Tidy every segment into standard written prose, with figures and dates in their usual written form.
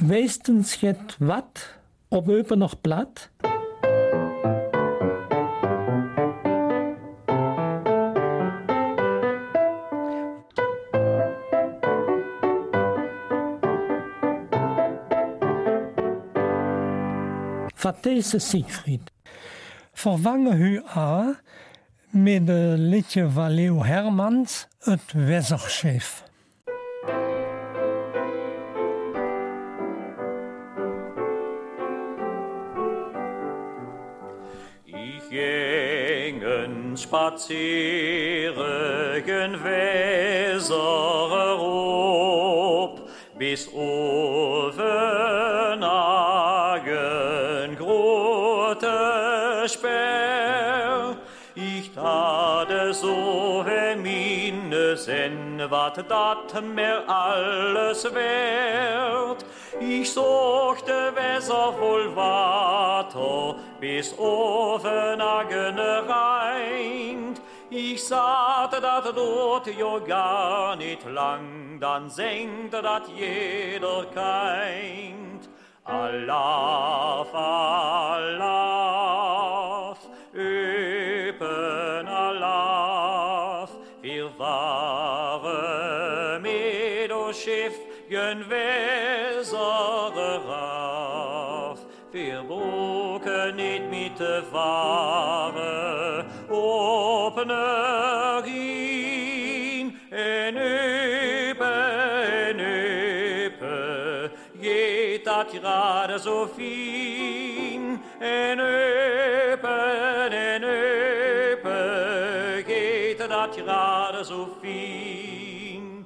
Weestens het wat op open nog plat? Van deze Siegfried. Vervangen u aan met de liedje van Leo Hermans, het Wezerschiff. Ich gingen spazieren Weser op, bis Ovenagen grote Sperr. Ich tate so mine sen, wat dat mir alles wert. Ich suchte Weser voll Water, bis Ovenagen reint. Ich sagte, dat dort jo gar nicht lang, dann senkte dat jeder keint. Alaf, alaf, öpen alaf, wir waren mit o Schiff gen Weser rauf. Wir boken niet mit de Ware, opner in en öpe, geht dat gerade so fin, en öpe, geht dat gerade so fin.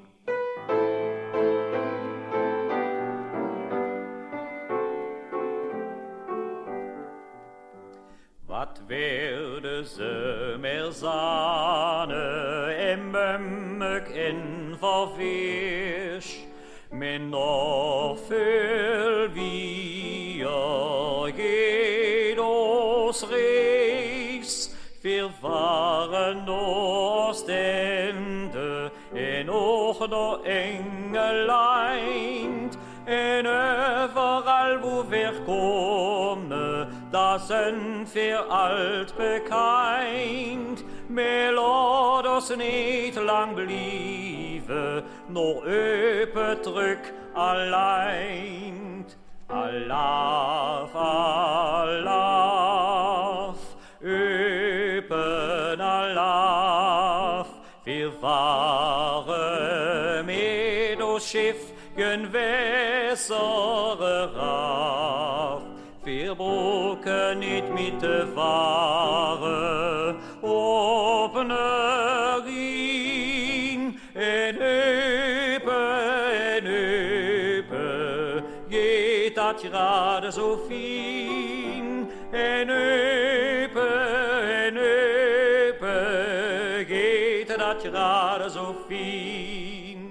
Wat werde ze meer zane en mummek en verweers, men nog veel wie geht ons reis. Wir waren Oostende en ook nog Engeland. En overal wo wir kommen, da sind wir altbekannt. Maar laat ons niet lang blijven, nog öpe druk allein. Alaf, alaf, öpen alaf. Wir waren mit ons Schiff gen Weser rauf. Wir boken niet mit de Ware, opner in en öpe, geht dat gerade so fin, en öpe, geht dat gerade so fin.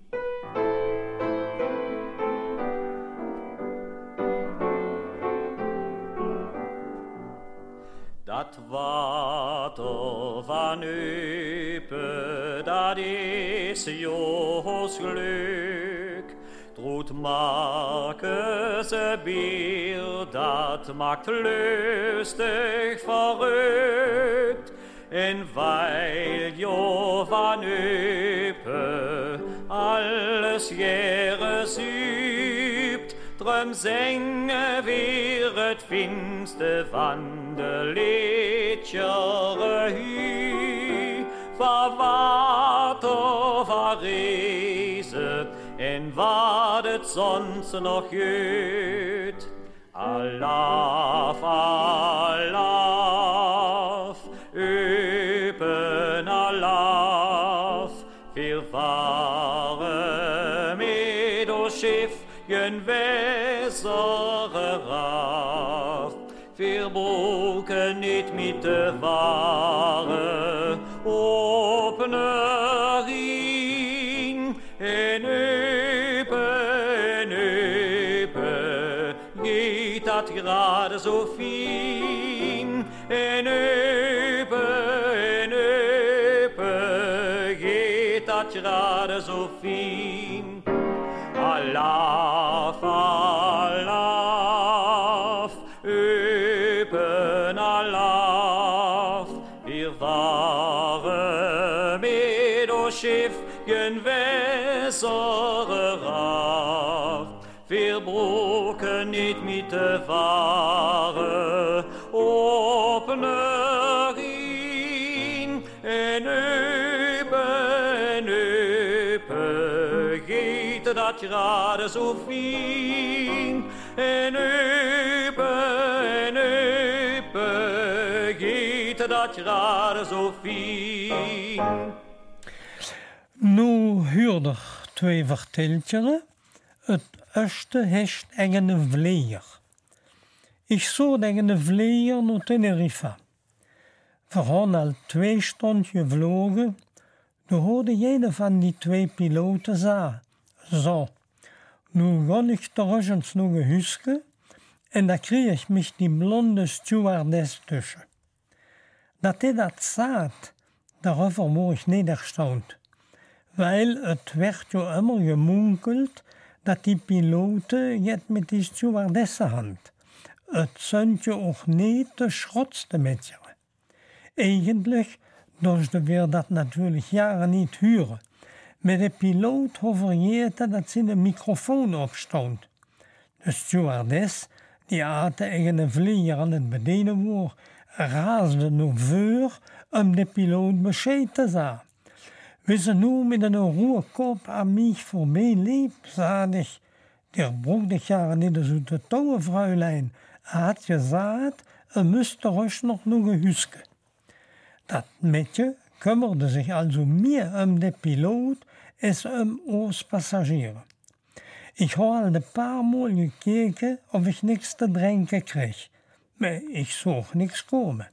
Dat water van öpe, dat is Jos geluk. Droet maken ze bier, dat maakt lustig verrukt. En weil jo van öpe alles jere zuipt, drum zingen weer het finste van de liedjere hu. Van water, van reizen en wat het soms nog geut. Alaf, alaf, öpen alaf, wir waren mit ons Schiff gen Weser rauf. Wir boken niet mit de Ware, opner in en öpe, geht dat gerade so fin, en öpe, geht dat gerade so fin. alaf, alaf, öpen alaf, wir waren mit o Schiff gen Wässerer, wir broken nicht mit de Ware, opner in en öpe geht dat gerade so fien, en öpe geht dat gerade so fien. Nu huurder twee verteltjeren. Het eerste heeft een vlieger. Ik zou een vlieger naar Tenerife. We hadden al 2 stunden gevlogen. Toen hoorde een van die 2 piloten zeggen: Zo, nu ga ik terug eens naar een huisje en dan kreeg ik mich die blonde stewardess tussen. Dat hij dat zei, daarover was ik niet erstaunt. Weil het werd jo immer gemunkeld dat die piloten het met die stewardessen hand. Het zijn je ook niet de schrotste met je. Eigenlijk durfden we dat natuurlijk jaren niet huren. Maar de piloot overgeerde dat ze de microfoon opstond. De stewardess, die aten een vlieger aan het bedienen woord, raasde naar voor om de piloot bescheid te zeggen. We zijn nu met een ruwe kop aan mij voorbij liep, zei ik. Der broek de jaren niet zo te touwen, vrouwlijn. Had gezegd, moest terug nog een huisje. Dat metje kümmerde zich also meer om de piloot als om ons passagieren. Ik heb al een paar maal gekeken of ik niks te drinken kreeg, maar ik zag niks komen.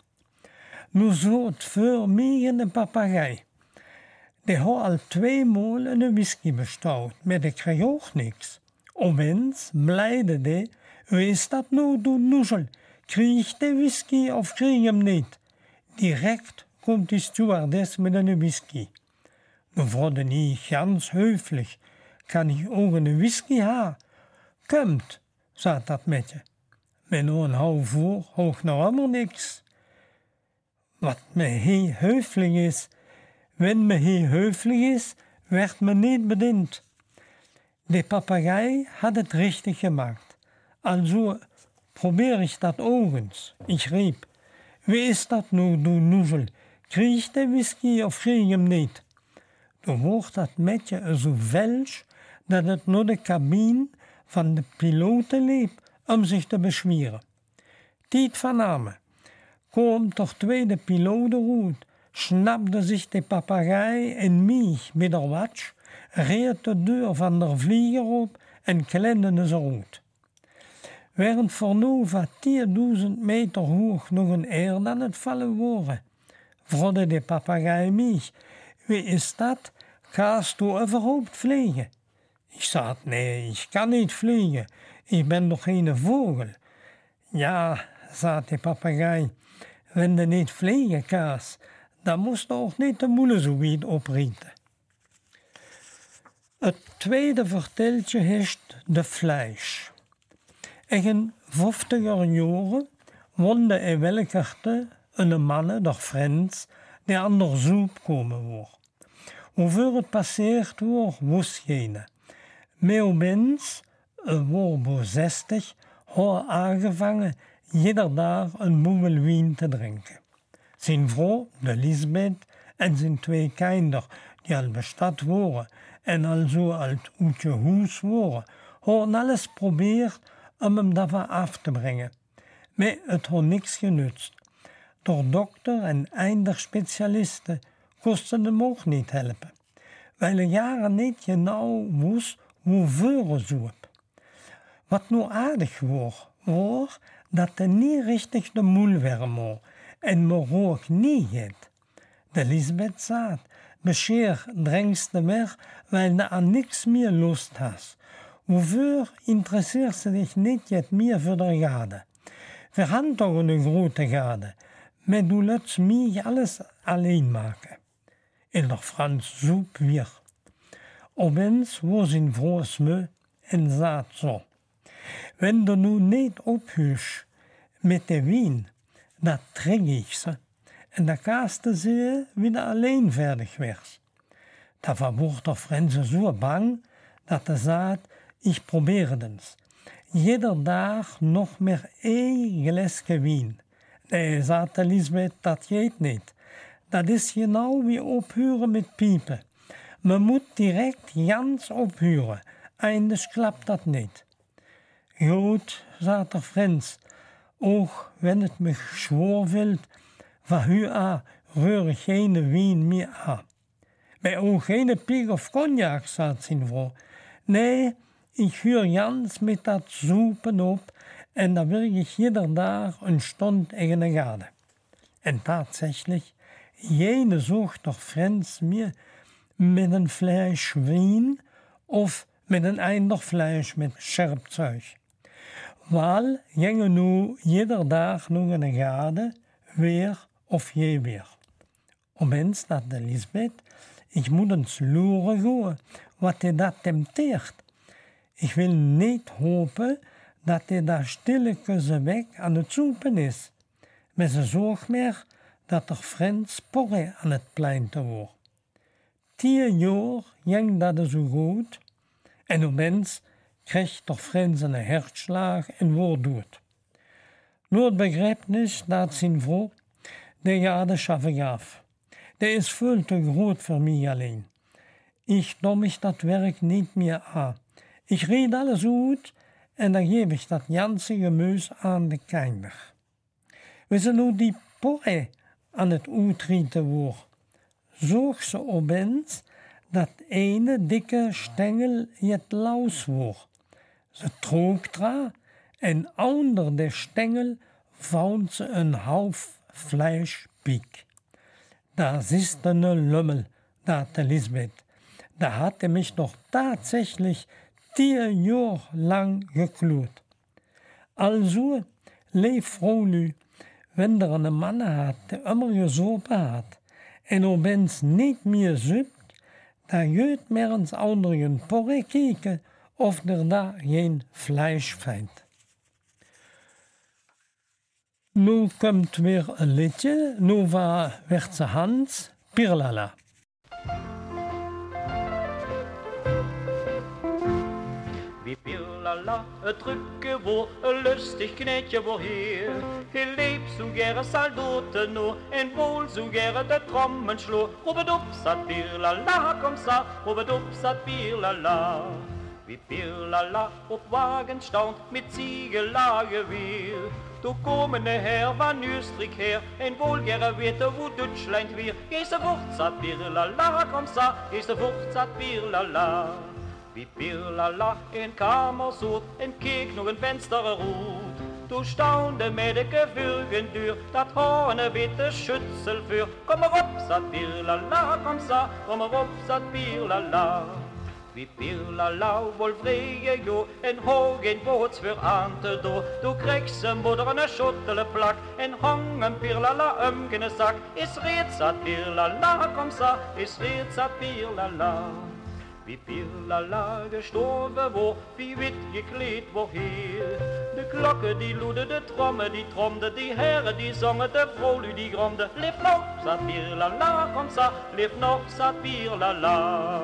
Nu zat voor mij een papegaai. Die had al 2 maal een whisky besteld, maar die kreeg ook niks. Opeens blijde die, wie is dat nou, du noezel? Kreeg de whisky of kreeg hem niet? Direct komt die stewardess met een whisky. Nu vroeg niet ganz höflich, kan ik ook een whisky hebben? Komt, zei dat met je. Maar nu een half uur hoog nog helemaal niks. Wat me heel höflich is, wenn me heel höflich is, werd me niet bediend. De papegaai had het richtig gemaakt. Also probeer ik dat ook eens. Ik riep, wie is dat nu, du noezel? Kreeg de whisky of kreeg hem niet? Toen wordt dat metje zo velsch dat het naar de cabine van de piloten liep om zich te beschweren. Tijd van name. Kwam toch 2 piloten uit, snapte zich de papegaai en mij met de watch, reed de deur van de vlieger op en klende ze uit. Während voor nu van 10.000 meter hoog nog een eer aan het vallen waren, vroeg de papegaai mij, wie is dat? Kaast du überhaupt vliegen? Ik zei, nee, ik kan niet vliegen, ik ben nog geen vogel. Ja, zei de papegaai, wenn du niet vliegen kaast, dan moest je ook niet de moeder zo wiet oprieten. Het tweede verteltje is de vlees. In 50er jaren woonden in Welkerte een mannen, door Frans, die aan de soep komen wordt. Hoeveel het passeert wordt, wist geen. Maar opeens, bij 60, had aangevangen ieder dag een boemel wien te drinken. Zijn vrouw, de Lisbeth, en zijn 2 kinderen, die al bestad waren en al zo uit je huis waren, hadden alles geprobeerd om hem daarvan af te brengen. Maar het had niks genutst. Door dokter en eender specialisten kosten hem ook niet helpen. Weil jaren niet genau wist hoeveel zoep. Wat nu aardig was dat er niet richtig de moelwerm was en me rook niet het. De Lisbeth zei, bescheer drinkste meer, weil je aan niks meer lust hast. Hoeveel interesseert ze zich niet meer voor de gade? We hadden toch een grote gade, maar du laat mij alles alleen maken. In de Frans soep weer. Opeens was zijn vrouw moe en zei zo: wenn du nu niet ophust met de wien, dan trek ik ze. En dan kaaste ze weer alleen verdig werd. Da wordt der Frenze zo bang, dat hij zei: ik probeer het eens. Jeder dag nog maar 1 glaasje wien. Nee, zei Elisabeth, dat gaat niet. Dat is genau wie ophuren met piepen. Men moet direct gans ophuren, anders klapt dat niet. Goed, zei der Frens, ook wenn het me schwoor wilt, van hu aan reur geen wien meer aan. Maar ook geen pig of cognac, zei zijn vrouw. Nee, ik huur jans met dat soepen op en dan wil ik ieder dag een stond in de garde. En tatsächlich, jene zocht der Frens meer met een Fleisch wien of met een einder Fleisch met scherp Zeug. Wel gingen nu ieder dag nog in de garde, weer of je weer. Opeens dat Elisabeth, ik moet eens loeren gaan, wat hij dat tempteert. Ik wil niet hopen dat hij daar stilletjes weg aan het zoeken is. Maar ze zorgt meer dat er Frens porre aan het plein te wordt. 10 jaar ging dat zo goed en opeens kreeg der Frens een hertslag en wordt dood. Nu het begrijpnis dat zijn vrouw, de jade schaf ik af. Die is veel te groot voor mij alleen. Ik doe mich dat werk niet meer aan. Ik reed alles uit en dan geef ik dat ganse gemuis aan de kinder. We zijn nu die porre aan het uitrieten worden. Zorg ze opeens dat ene dikke stengel het laus wordt. Ze trok tra en onder de stengel vond ze een half Fleischpiek. Das ist eine Lümmel, dachte Elisabeth. Da hat mich doch tatsächlich 10 Jahre lang gekloot. Also, leef vrouw nu, wenn er een man had, die immer gesopen had, en opeens niet meer zupt, dan gaat meer eens onder een porre kijken of er daar geen Fleisch vindt. Nu komt weer een liedje, nu werd ze Hans, Pirlala. Wie Pirlala, het drukke woord, een lustig knetje voor heer. Hij leeft zo gere saldoten no, en wohl zo gere de trommen slo. Roep het op, zat Pirlala, kom sa, roep het op, zat Pirlala. Wie Pirlala op wagen staunt, met Ziegelage weer. Du kommende her van Österreich her, en wohl gere wete wo Deutschland wir. Gehst du fort, zat Pirlala, kom sa, gehst du fort, zat Pirlala. Wie Pirlala in kamer zoet, en keek nog een venster roet. Du staunde met de gevurgen duur, dat horne witte schutzelvuur. Kom maar op, zat Pirlala, kom sa, kom maar op, zat Pirlala. Wie Pirlala wohl vrije jo, en hoog in boots voor aan te do. Du kriegst een moeder en een schottele plak, en hang een Pirlala in een zak. Is reeds zat Pirlala, kom sa, is reeds zat Pirlala. Wie Pirlala gestorven wo, wie wit gekleed woher. De klokken die loeden, de trommen die tromden, die heren die zongen, de vrolijk die gromden. Leef nog, zat Pirlala, kom sa, leef nog, zat Pirlala.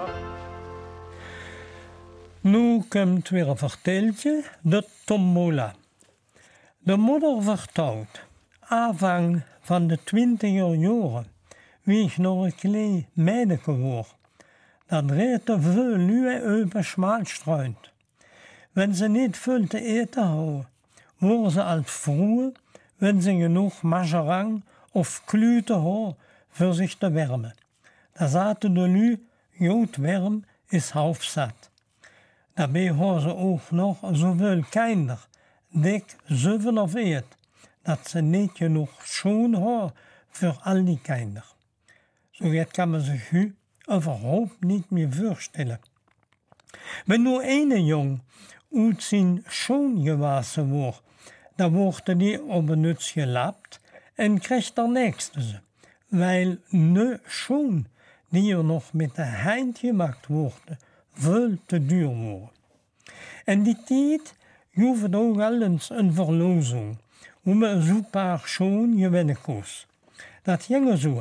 Nu komt weer een verteltje, de tombola. De moeder vertelt, aanvang van de 20er jaren, wie ik nog een klein meideke word. Dat reed te veel luwe over Schmalstruint. Wenn ze niet veel te eten houden, worden ze als vroeger, wenn ze genoeg magerang of kluten houden voor zich te wärmen. Daar zaten de lu, goed warm is half zat. Daarbij hadden ze ook nog zoveel kinder, dik 7 of 8, dat ze niet genoeg schoon hadden voor al die kinder. Zo kan men zich nu überhaupt niet meer voorstellen. Wenn nur ene jong uit zijn schoon gewassen wordt, dan wordt die op een nuts gelapt en krijgt er nächste ze, weil ne schoon die er nog met de hand gemaakt worden, veel te duur worden. En die tijd hoefde ook wel eens een verlozing, om zo'n paar schoon gewinnen koos. Dat ging zo.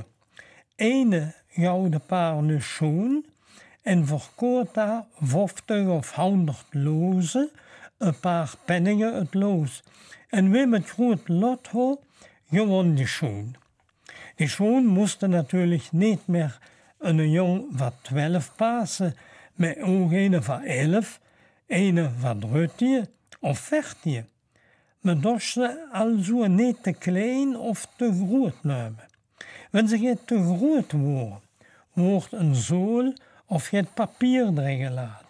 Ene gouden paar nu schoon en verkocht daar 50 of 100 lozen, een paar penningen het loos. En wie met groot lot had, gewon die schoon. Die schoon moesten natuurlijk niet meer een jong van 12 passen, maar ook een van 11, een van 13 of 14. Maar dat ze also niet te klein of te groot nemen. Wenn ze het te groot worden, wordt een zool of het papier erin gelaten.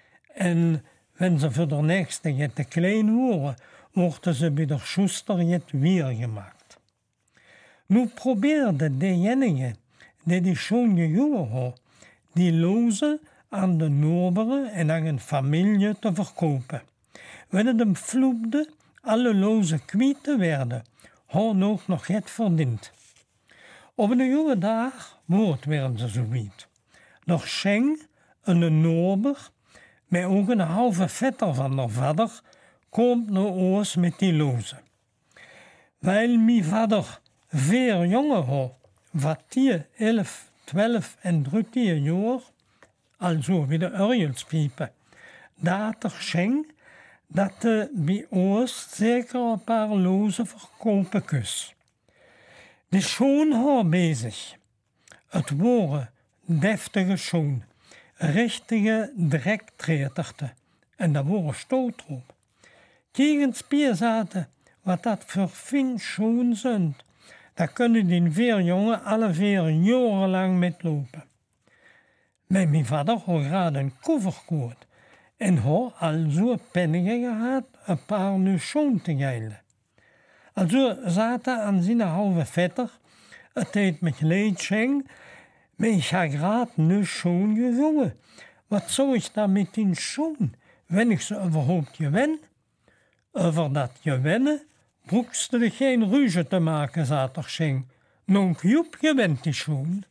En wenn ze voor de nächste het te klein worden, worden ze bij de schuster het weer gemaakt. Nu probeerde degene die schoon gehouden had, die lozen aan de noberen en aan een familie te verkopen. Wenn het hem vloepte, alle lozen kwijt te werden, had ook nog het verdiend. Op een jonge dag werden ze zo wiet. Nog Schenk, een nober, maar ook een halve vetter van de vader, komt naar ons met die lozen. Weil mijn vader 4 jongen had, wat 10, 11, 12 en 13 jaar, also wie de urgelspiepen, dat er Schenk, dat de bij ons zeker een paar lozen verkopen kus. De schoon had bezig. Het waren deftige schoon, richtige drektreterten en dat waren stootroep. Tegen spier zaten wat dat voor fin schoon zijn. Daar kunnen die 4 jongen alle 4 jarenlang met lopen. Maar mijn vader had graag een koffer gekocht en had al zo'n penningen gehad een paar nu schoon te geilen. Also zaten aan zijn halve vetter, het deed me geleid Schenk, maar ik had graag nu schoon gezongen. Wat zou ik dan met die schoon, wenn ik ze überhaupt gewen? Over dat gewinnen, broekste er geen ruzie te maken, zei er Schenk. Nonk Joep gewend die schoon.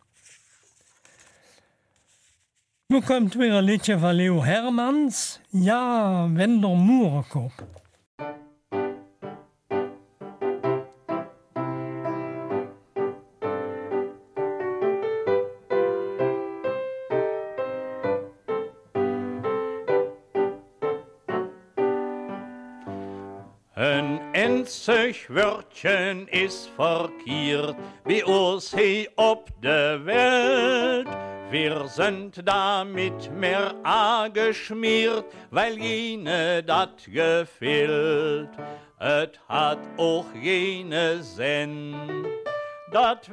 Nu komt weer een liedje van Leo Hermans, ja, Wender Moerenkop. Een enzig Wörtchen is verkeerd bij ons hier op de Welt. Wir sind damit mehr angeschmiert, weil jene dat gefällt. Het hat auch jene Sinn. Dat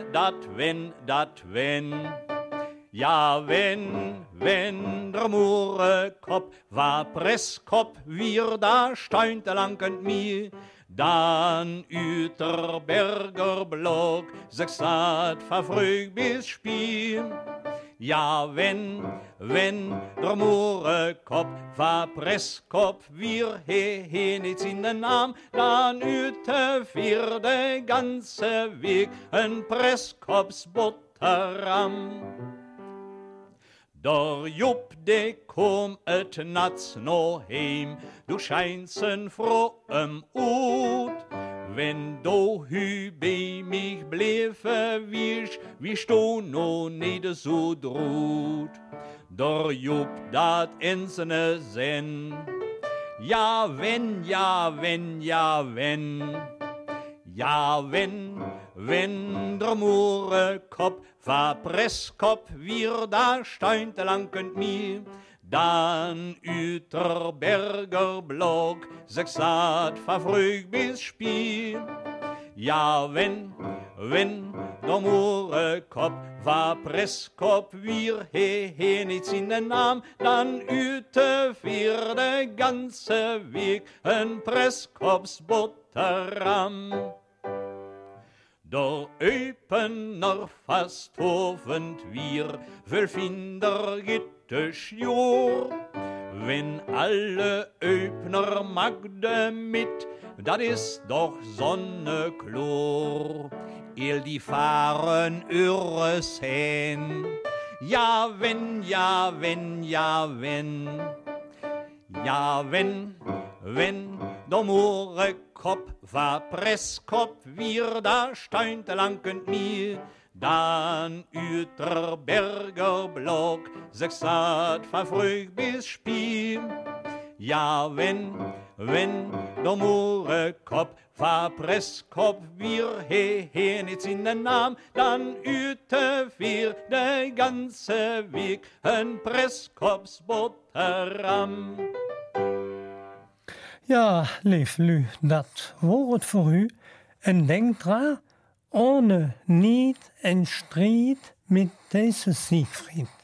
wenn. Ja, wenn der Mohrenkopf war Presskopf, wir da steuntelanken mir, dann üter Berger Block, sich satt verfrüh bis Spiel. Ja, wenn der Mohrenkopf war Presskopf, wir nichts in den Namen, dann üte für de ganze Weg ein Presskopfsbutterram. Der Jupp, de kom et nats no heim, du scheinst en frohem Ut. Wenn du hü bei mich bleven wirst, wie du no nicht so droht. Der Jupp, dat ensene Sinn. Ja, wenn. Ja, wenn der Mohrenkopf war Presskopf, wir da steuntelanken mir, dann üter Berger Block, sich satt verfrüh bis Spiel. Ja, wenn der Mohrenkopf war Presskopf, wir nichts in den Namen, dann üte für de ganze Weg ein Presskopfsbutterram. Der Öpener fast hovend wir, Wölfinder gittisch Jor. Wenn alle Öpner Magde mit, dat is doch Sonnechlor. Die fahren ihres hin. Ja, wenn. Ja, wenn der Mohrekopf war Presskopf, wir da steunte lang und mir, dann üt der Berger Block, sich satt verfrüh bis Spiel. Ja, wenn der Mohrekopf war Presskopf, wir hehen jetzt in den Namen, dann üte wir der ganze Weg ein Presskopfsbotteram. Ja, lief Lü, dat wordt voor u. En denk dra, ohne Niet en Stried mit deze Siegfried.